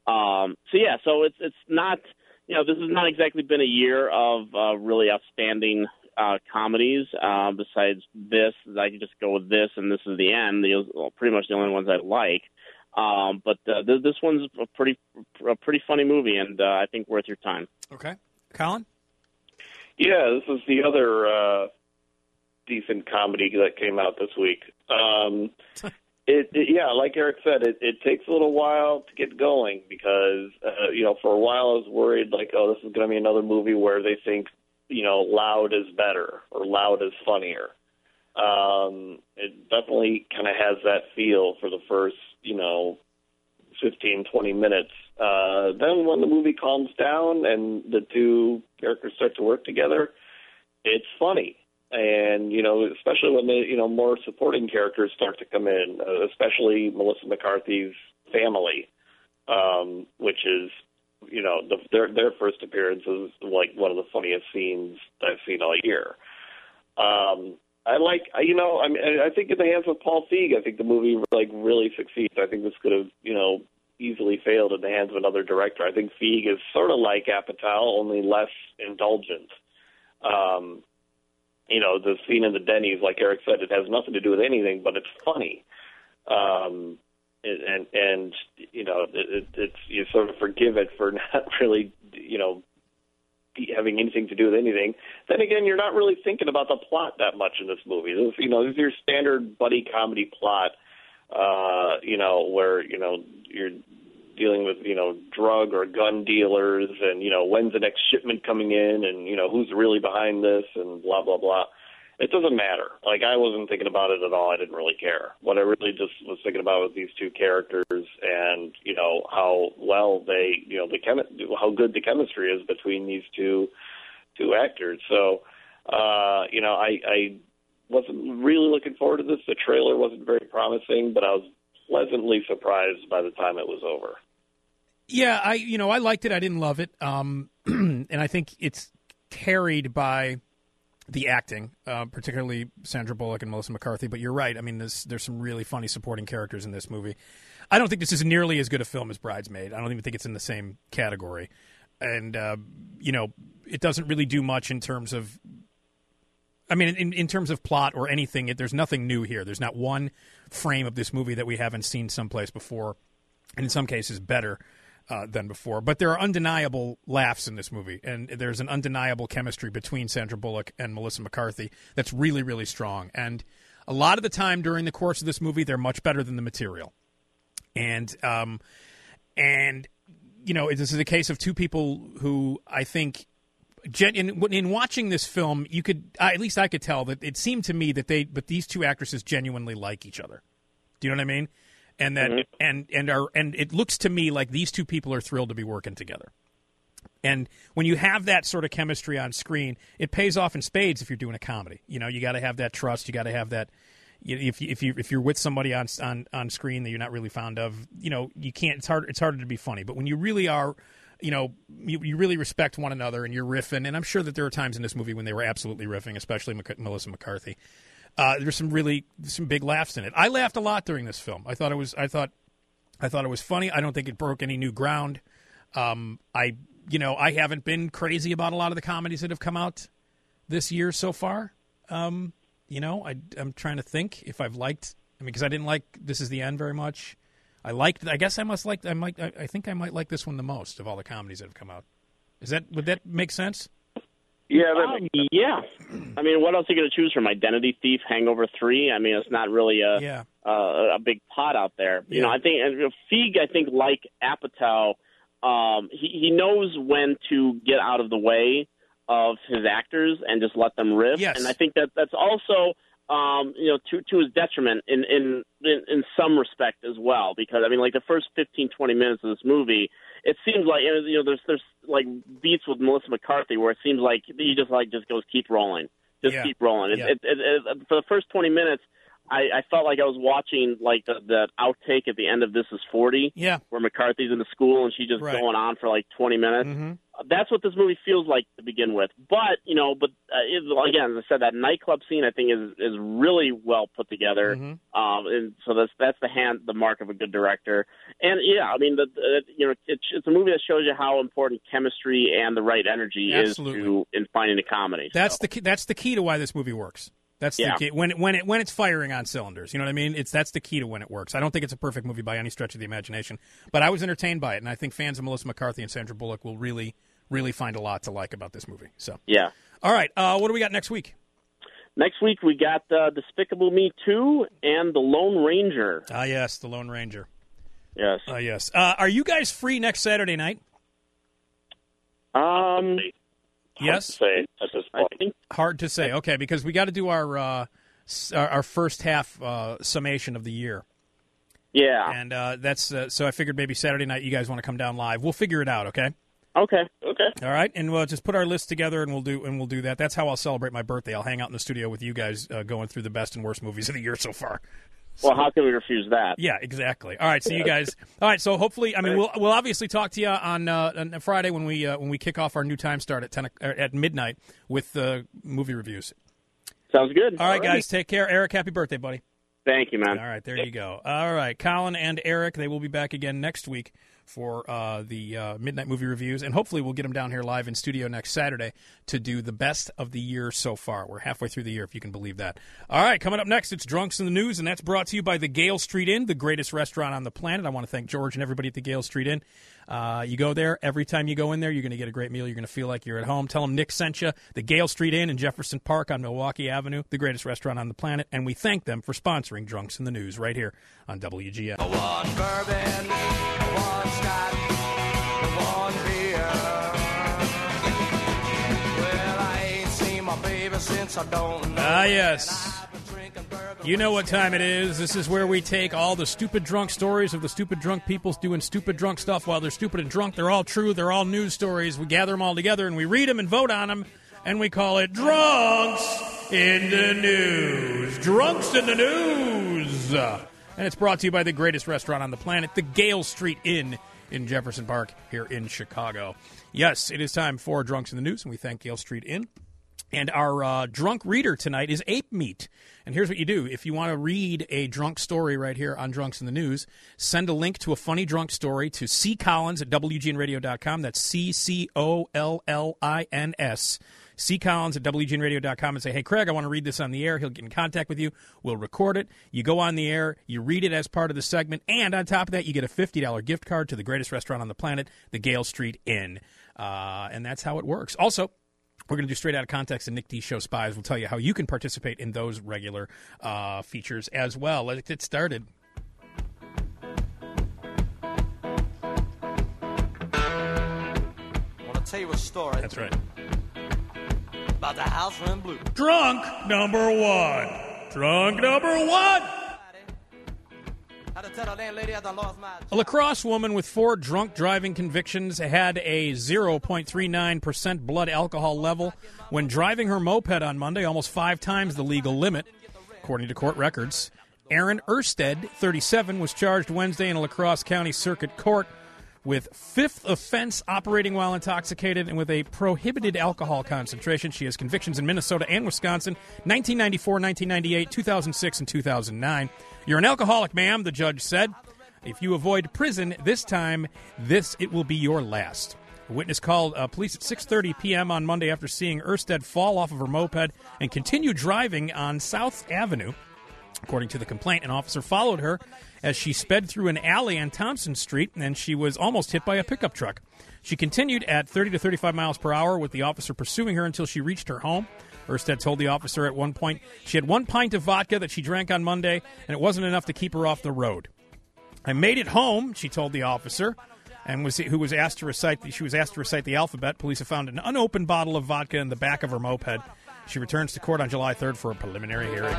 So it's not, this has not exactly been a year of really outstanding comedies. Besides this, I can just go with this, and this is the end. Pretty much the only ones I like. But this one's a pretty funny movie, and I think worth your time. Okay, Colin. Yeah, this is the other decent comedy that came out this week. Like Eric said, it takes a little while to get going because for a while I was worried this is going to be another movie where they think loud is better or loud is funnier. It definitely kind of has that feel for the first 15, 20 minutes. Then when the movie calms down and the two characters start to work together, it's funny. And, especially when the, more supporting characters start to come in, especially Melissa McCarthy's family, which is, their first appearance is like one of the funniest scenes I've seen all year. I think in the hands of Paul Feig, I think the movie really succeeds. I think this could have, easily failed in the hands of another director. I think Feig is sort of like Apatow, only less indulgent. The scene in the Denny's, like Eric said, it has nothing to do with anything, but it's funny. It's you sort of forgive it for not really, having anything to do with anything. Then again, you're not really thinking about the plot that much in this movie. This is your standard buddy comedy plot, where, you're dealing with, drug or gun dealers and, when's the next shipment coming in and, who's really behind this and blah, blah, blah. It doesn't matter. I wasn't thinking about it at all. I didn't really care. What I really just was thinking about was these two characters and, how well they, how good the chemistry is between these two actors. So, I wasn't really looking forward to this. The trailer wasn't very promising, but I was pleasantly surprised by the time it was over. Yeah, I liked it. I didn't love it. And I think it's carried by the acting, particularly Sandra Bullock and Melissa McCarthy. But you're right. I mean, there's some really funny supporting characters in this movie. I don't think this is nearly as good a film as Bridesmaid. I don't even think it's in the same category. And, it doesn't really do much in terms of, in terms of plot or anything. There's nothing new here. There's not one frame of this movie that we haven't seen someplace before, and in some cases better than before. But there are undeniable laughs in this movie, and there's an undeniable chemistry between Sandra Bullock and Melissa McCarthy that's really, really strong. And a lot of the time during the course of this movie, they're much better than the material. And this is a case of two people who I think, in watching this film, you could at least I could tell that it seemed to me that these two actresses genuinely like each other. Do you know what I mean? And that and it looks to me like these two people are thrilled to be working together. And when you have that sort of chemistry on screen, it pays off in spades if you're doing a comedy. You got to have that trust. You got to have that. If you're with somebody on screen that you're not really fond of, you can't. It's harder to be funny. But when you really are, you really respect one another and you're riffing. And I'm sure that there are times in this movie when they were absolutely riffing, especially Melissa McCarthy. There's some big laughs in it. I laughed a lot during this film. I thought it was funny. I don't think it broke any new ground. I haven't been crazy about a lot of the comedies that have come out this year so far. I'm trying to think if I've liked. Because I didn't like This Is the End very much. I think I might like this one the most of all the comedies that have come out. Would that make sense? Yeah, yeah. What else are you going to choose from? Identity Thief, Hangover 3? It's not really a big pot out there. Yeah. I think Feig, like Apatow, he knows when to get out of the way of his actors and just let them riff. Yes. And I think that's also to his detriment in some respect as well, because the first 15, 20 minutes of this movie, it seems like there's like beats with Melissa McCarthy where it seems like he just goes keep rolling, keep rolling. Yeah. For the first 20 minutes, I felt like I was watching like the outtake at the end of This Is 40, where McCarthy's in the school and she's just going on for like 20 minutes. Mm-hmm. That's what this movie feels like to begin with. But again, as I said, that nightclub scene I think is really well put together. Mm-hmm. And so that's the mark of a good director. And it's a movie that shows you how important chemistry and the right energy is in finding a comedy. That's the key to why this movie works. That's the key. When it's firing on cylinders, you know what I mean? That's the key to when it works. I don't think it's a perfect movie by any stretch of the imagination, but I was entertained by it, and I think fans of Melissa McCarthy and Sandra Bullock will really, really find a lot to like about this movie. So yeah. All right, what do we got next week? Next week we got Despicable Me 2 and The Lone Ranger. Ah, yes, The Lone Ranger. Yes. Yes. Are you guys free next Saturday night? Yes. Hard to say at this point. Hard to say. Okay, because we got to do our first half summation of the year. Yeah. And that's so I figured maybe Saturday night you guys want to come down live. We'll figure it out, okay? Okay. All right, and we'll just put our list together, and we'll do that. That's how I'll celebrate my birthday. I'll hang out in the studio with you guys, going through the best and worst movies of the year so far. Well, how can we refuse that? Yeah, exactly. All right, so you guys. All right, so hopefully, I mean, we'll obviously talk to you on Friday when we kick off our new time start at midnight with movie reviews. Sounds good. All right, guys, take care. Eric, happy birthday, buddy. Thank you, man. All right, there you go. All right, Colin and Eric, they will be back again next week for the Midnight Movie Reviews, and hopefully we'll get them down here live in studio next Saturday to do the best of the year so far. We're halfway through the year, if you can believe that. All right, coming up next, it's Drunks in the News, and that's brought to you by the Gale Street Inn, the greatest restaurant on the planet. I want to thank George and everybody at the Gale Street Inn. You go there, every time you go in there, you're going to get a great meal. You're going to feel like you're at home. Tell them Nick sent you. The Gale Street Inn in Jefferson Park on Milwaukee Avenue, the greatest restaurant on the planet, and we thank them for sponsoring Drunks in the News right here on WGN. One bourbon, one scotch, one beer. Well, I ain't seen my baby since I don't know. Ah, yes. You know what time it is. This is where we take all the stupid drunk stories of the stupid drunk people doing stupid drunk stuff while they're stupid and drunk. They're all true. They're all news stories. We gather them all together and we read them and vote on them, and we call it Drunks in the News. Drunks in the News. And it's brought to you by the greatest restaurant on the planet, the Gale Street Inn in Jefferson Park here in Chicago. Yes, it is time for Drunks in the News, and we thank Gale Street Inn. And our drunk reader tonight is Ape Meat. And here's what you do. If you want to read a drunk story right here on Drunks in the News, send a link to a funny drunk story to ccollins at WGNradio.com. That's CCOLLINS. ccollins at WGNradio.com and say, hey, Craig, I want to read this on the air. He'll get in contact with you. We'll record it. You go on the air. You read it as part of the segment. And on top of that, you get a $50 gift card to the greatest restaurant on the planet, the Gale Street Inn. And that's how it works. Also, we're going to do Straight Out of Context and Nick D Show Spies. We'll tell you how you can participate in those regular features as well. Let's get started. I want to tell you a story. That's right. About the house in blue. Drunk number one. Drunk number one. Had to tell the landlady I done lost my A La Crosse woman with 4 drunk driving convictions had a 0.39% blood alcohol level when driving her moped on Monday, almost 5 times the legal limit, according to court records. Aaron Ersted, 37, was charged Wednesday in a La Crosse County Circuit Court with 5th offense operating while intoxicated and with a prohibited alcohol concentration. She has convictions in Minnesota and Wisconsin, 1994, 1998, 2006, and 2009. You're an alcoholic, ma'am, the judge said. If you avoid prison this time, it will be your last. A witness called police at 6:30 p.m. on Monday after seeing Ersted fall off of her moped and continue driving on South Avenue. According to the complaint, an officer followed her as she sped through an alley on Thompson Street, and she was almost hit by a pickup truck. She continued at 30 to 35 miles per hour with the officer pursuing her until she reached her home. Ersted told the officer at one point she had 1 pint of vodka that she drank on Monday, and it wasn't enough to keep her off the road. I made it home, she told the officer, and she was asked to recite the alphabet. Police have found an unopened bottle of vodka in the back of her moped. She returns to court on July 3rd for a preliminary hearing.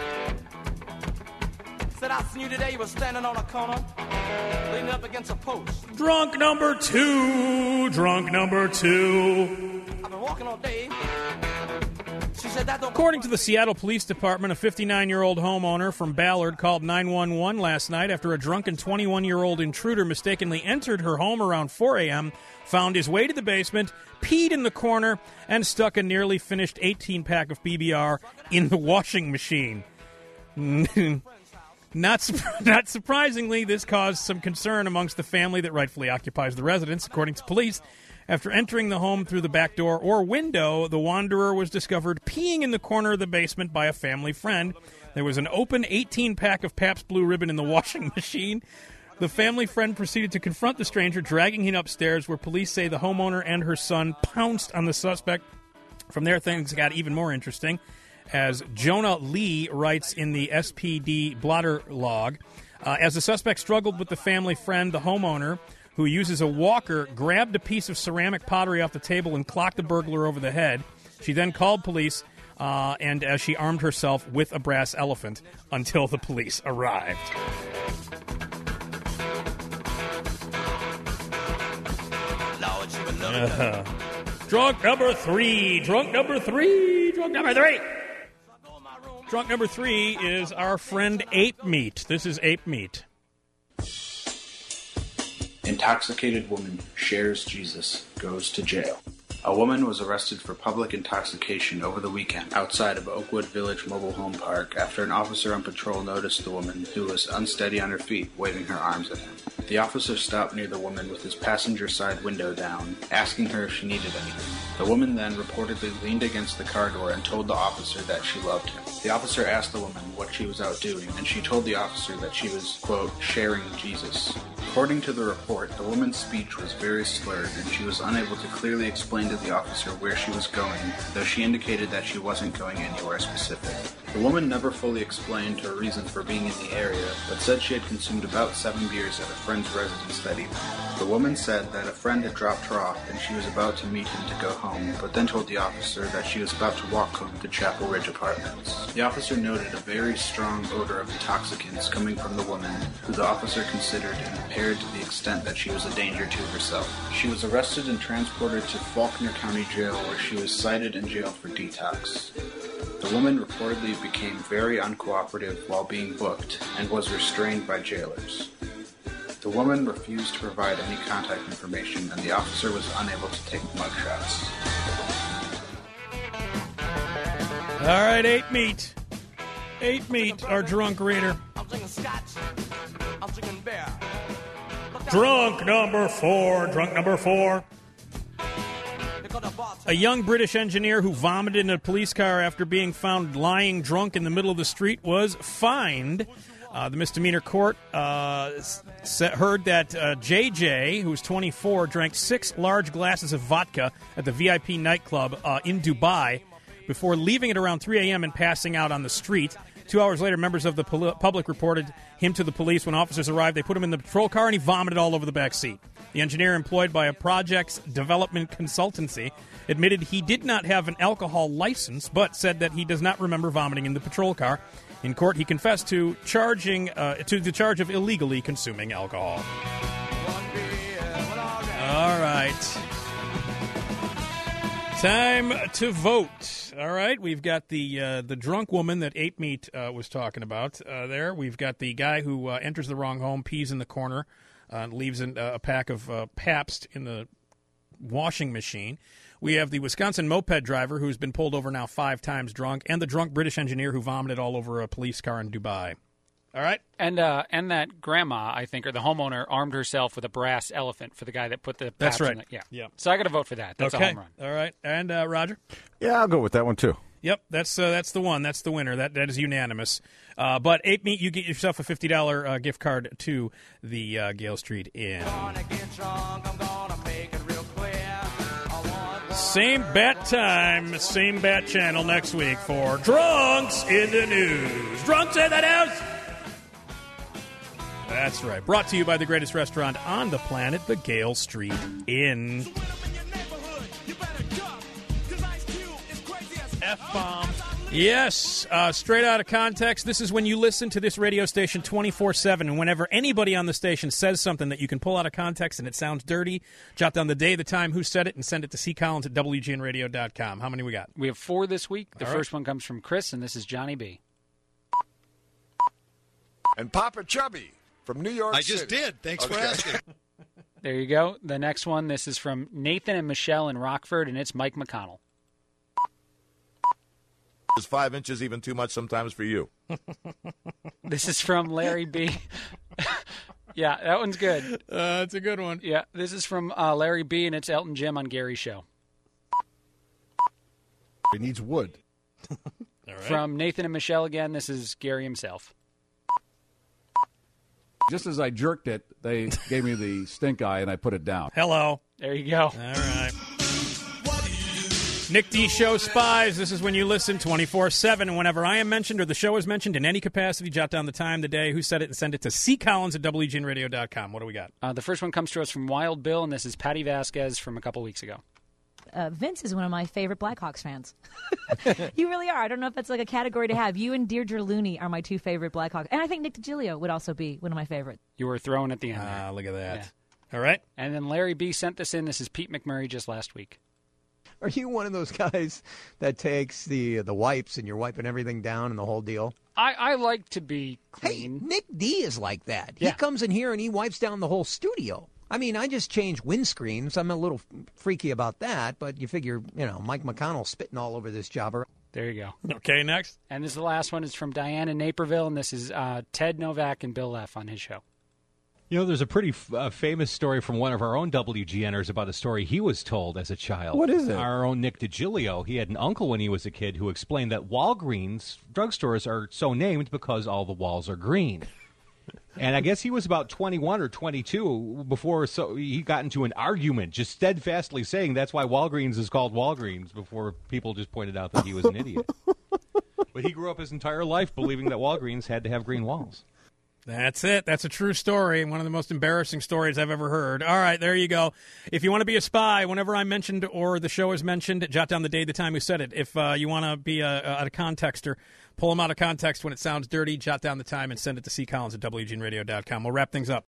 Said I seen you today. You were standing on a corner, leaning up against a post. Drunk number two. Drunk number two. I've been walking all day. She said that don't. According to the Seattle Police Department, a 59-year-old homeowner from Ballard called 911 last night after a drunken 21-year-old intruder mistakenly entered her home around 4 a.m., found his way to the basement, peed in the corner, and stuck a nearly finished 18-pack of PBR in the washing machine. Not surprisingly, this caused some concern amongst the family that rightfully occupies the residence. According to police, after entering the home through the back door or window, the wanderer was discovered peeing in the corner of the basement by a family friend. There was an open 18-pack of Pabst Blue Ribbon in the washing machine. The family friend proceeded to confront the stranger, dragging him upstairs, where police say the homeowner and her son pounced on the suspect. From there, things got even more interesting, as Jonah Lee writes in the SPD blotter log. As the suspect struggled with the family friend, the homeowner, who uses a walker, grabbed a piece of ceramic pottery off the table and clocked the burglar over the head. She then called police, and she armed herself with a brass elephant until the police arrived. Drunk number three. Drunk number three. Drunk number three. Drunk number three is our friend Ape Meat. This is Ape Meat. Intoxicated woman shares Jesus, goes to jail. A woman was arrested for public intoxication over the weekend outside of Oakwood Village Mobile Home Park after an officer on patrol noticed the woman, who was unsteady on her feet, waving her arms at him. The officer stopped near the woman with his passenger side window down, asking her if she needed anything. The woman then reportedly leaned against the car door and told the officer that she loved him. The officer asked the woman what she was out doing, and she told the officer that she was, quote, sharing Jesus. According to the report, the woman's speech was very slurred, and she was unable to clearly explain to the officer where she was going, though she indicated that she wasn't going anywhere specific. The woman never fully explained her reasons for being in the area, but said she had consumed about 7 beers at a friend's residence that evening. The woman said that a friend had dropped her off and she was about to meet him to go home, but then told the officer that she was about to walk home to Chapel Ridge Apartments. The officer noted a very strong odor of intoxicants coming from the woman, who the officer considered impaired to the extent that she was a danger to herself. She was arrested and transported to Faulkner County Jail, where she was cited and jailed for detox. The woman reportedly became very uncooperative while being booked and was restrained by jailers. The woman refused to provide any contact information, and the officer was unable to take mugshots. All right, Ape Meat. Ape Meat, our drunk reader. I'm drinking scotch. I'm drinking beer. Drunk number four. Drunk number four. A young British engineer who vomited in a police car after being found lying drunk in the middle of the street was fined. The misdemeanor court heard that JJ, who was 24, drank 6 large glasses of vodka at the VIP nightclub in Dubai before leaving at around 3 a.m. and passing out on the street. 2 hours later, members of the public reported him to the police. When officers arrived, they put him in the patrol car and he vomited all over the back seat. The engineer, employed by a projects development consultancy, admitted he did not have an alcohol license, but said that he does not remember vomiting in the patrol car. In court, he confessed to the charge of illegally consuming alcohol. All right. Time to vote. All right, we've got the drunk woman that Ape Meat was talking about there. We've got the guy who enters the wrong home, pees in the corner, leaves a pack of Pabst in the washing machine. We have the Wisconsin moped driver who's been pulled over now 5 times drunk, and the drunk British engineer who vomited all over a police car in Dubai. All right? And that grandma, I think, or the homeowner, armed herself with a brass elephant for the guy that put the Pabst That's right. in the, Yeah. So I got to vote for that. That's okay. a home run. All right. And Roger? Yeah, I'll go with that one, too. Yep, that's the one. That's the winner. That is unanimous. But Ape Meat, you get yourself a $50 gift card to the Gale Street Inn. Same bat time, same bat channel next week for Drunks in the News. Drunks in the News! That's right. Brought to you by the greatest restaurant on the planet, the Gale Street Inn. F-bomb. Yes, straight out of context, this is when you listen to this radio station 24/7, and whenever anybody on the station says something that you can pull out of context and it sounds dirty, jot down the day, the time, who said it, and send it to ccollins@wgnradio.com. How many we got? We have 4 this week. The All first one comes from Chris, and this is Johnny B. And Papa Chubby from New York City. I just did. Thanks for asking. There you go. The next one, this is from Nathan and Michelle in Rockford, and it's Mike McConnell. Is 5 inches even too much sometimes for you? This is from Larry B. Yeah, that one's good. It's a good one. Yeah, this is from Larry B., and it's Elton Jim on Gary's show. It needs wood. All right. From Nathan and Michelle again, this is Gary himself. Just as I jerked it, they gave me the stink eye, and I put it down. Hello. There you go. All right. Nick D. Show Spies. This is when you listen 24/7. And whenever I am mentioned or the show is mentioned in any capacity, jot down the time, the day, who said it, and send it to ccollins@wgnradio.com. What do we got? The first one comes to us from Wild Bill, and this is Patty Vasquez from a couple weeks ago. Vince is one of my favorite Blackhawks fans. You really are. I don't know if that's like a category to have. You and Deirdre Looney are my 2 favorite Blackhawks. And I think Nick DiGilio would also be one of my favorites. You were thrown at the end. Look at that. All right. And then Larry B. sent this in. This is Pete McMurray just last week. Are you one of those guys that takes the wipes and you're wiping everything down and the whole deal? I like to be clean. Hey, Nick D is like that. Yeah. He comes in here and he wipes down the whole studio. I mean, I just changed windscreens. I'm a little freaky about that, but you figure, Mike McConnell spitting all over this jobber. There you go. Okay, next. And this is the last one. It's from Diane in Naperville, and this is Ted Novak and Bill Leff on his show. There's a pretty famous story from one of our own WGNers about a story he was told as a child. What is it? Our own Nick DiGilio. He had an uncle when he was a kid who explained that Walgreens drugstores are so named because all the walls are green. And I guess he was about 21 or 22 before he got into an argument, just steadfastly saying that's why Walgreens is called Walgreens, before people just pointed out that he was an idiot. But he grew up his entire life believing that Walgreens had to have green walls. That's it. That's a true story, and one of the most embarrassing stories I've ever heard. All right, there you go. If you want to be a spy, whenever I'm mentioned or the show is mentioned, jot down the day, the time, who said it. If you want to be out of context or pull them out of context when it sounds dirty, jot down the time and send it to ccollins@wgnradio.com. We'll wrap things up.